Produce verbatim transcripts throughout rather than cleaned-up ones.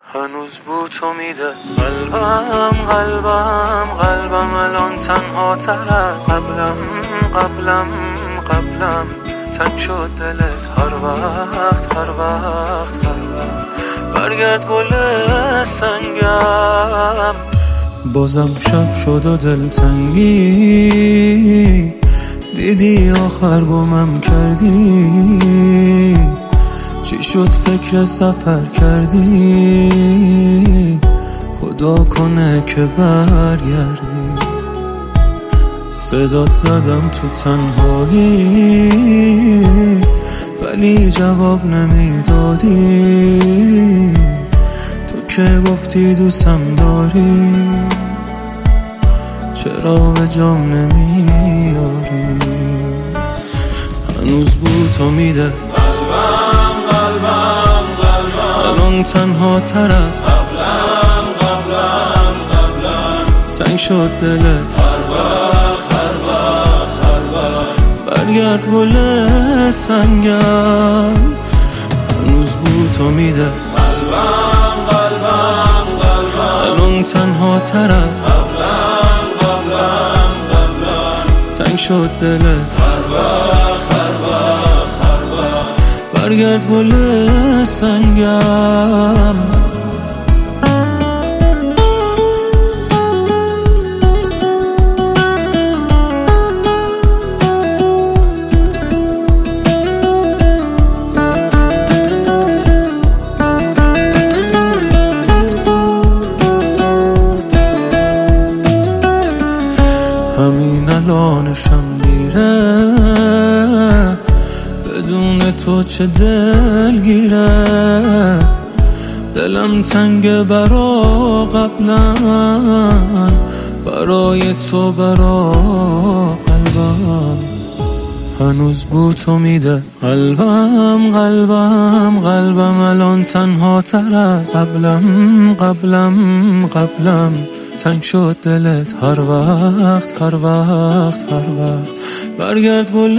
هنوز بو تو میده قلبم قلبم قلبم الان تنها تر از قبلم قبلم قبلم تنگ شد دلت هر وقت هر وقت هر وقت برگرد گل سنگم. بازم شب شد و دلتنگی دیدی آخر گمم کردی، چی شد فکر سفر کردی، خدا کنه که برگردی. صدات زدم تو تنهایی ولی جواب نمیدادی، تو که گفتی دوستم داری چرا به جام نمیاری. هنوز بو تو میده قلبم قلبم قلبم الان تنها تر از قبلم قبلم قبلم تنگ شد دلت هر وقت هر وقت هر وقت برگرد گل سنگم. هنوز بو تو میده قلبم قلبم قلبم الان تنها تر از قبلم قبلم قبلم تنگ شد دلت هر وقت هر وقت هر وقت برگرد گل سنگم. همین الانشم دیره بدون تو چه دلگیره، دلم تنگ برا قبلا برای تو برا قلبم. هنوز بو تو میده قلبم قلبم قلبم الان تنها تر از قبلم قبلم قبلم تنگ شد دلت هر وقت هر وقت هر وقت برگرد گل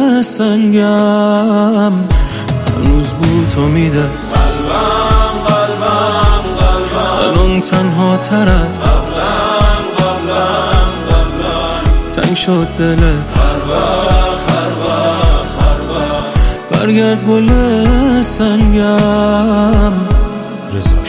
سنگم. هنوز بو تو میده قلبم قلبم قلبم الان تنها تر از قبلم قبلم قبلم تنگ شد دلت هر وقت هر وقت هر وقت برگرد گل سنگم. رضا